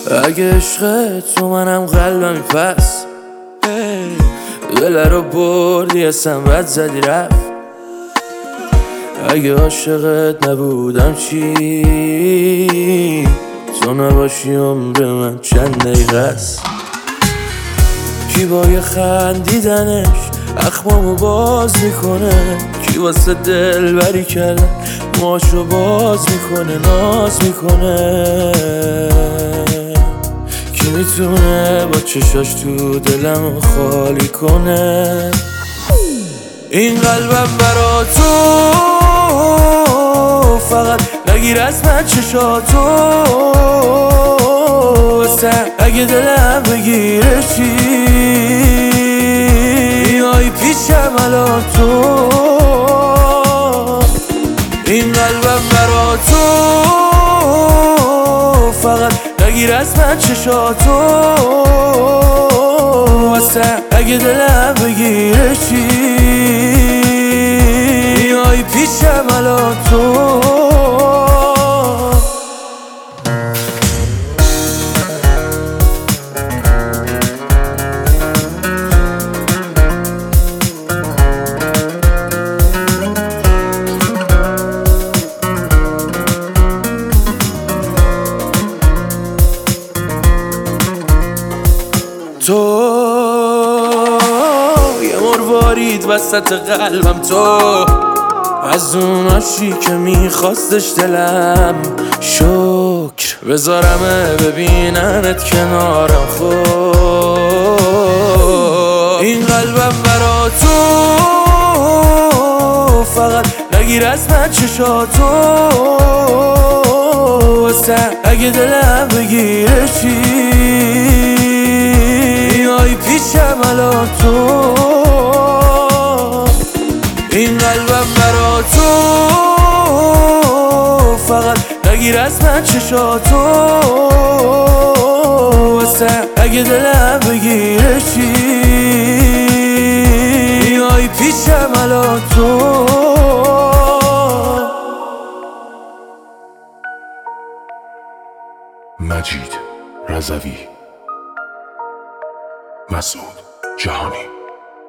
اگه عشق تو منم قلبمی پس دل رو بردی اصلا بد زدی رفت. اگه عاشقت نبودم چی؟ تو نباشی عمر من چند دقیقه است. کی با یه خندیدنش اخمامو باز میکنه، کی واسه دل بری کردن ماشو باز میکنه، ناز میکنه. کی میتونه با چشاش تو دلم خالی کنه؟ این قلبم برا تو فقط نگیر از من چشاتو، اگه دلم بگیره چی؟ میای پیشم الان تو. این قلبم برا تو فقط نگیر از من چشاتو، اگه دلم بگیره چی؟ میای پیشم الان تو. تو یه مروارید وسط قلبم، تو از اوناشی که میخواستش دلم. شکر بذارمه ببیننت کنارم. خب این قلبم برا تو فقط نگیر از من چشاتو، اگه دلم بگیره چی؟ میای پیشم الان تو. این قلبم برا تو فقط نگیر از من چشاتو، اگه دلم بگیره چی؟ میای پیشم الان تو. مجید رضوی، مسعود جهانی.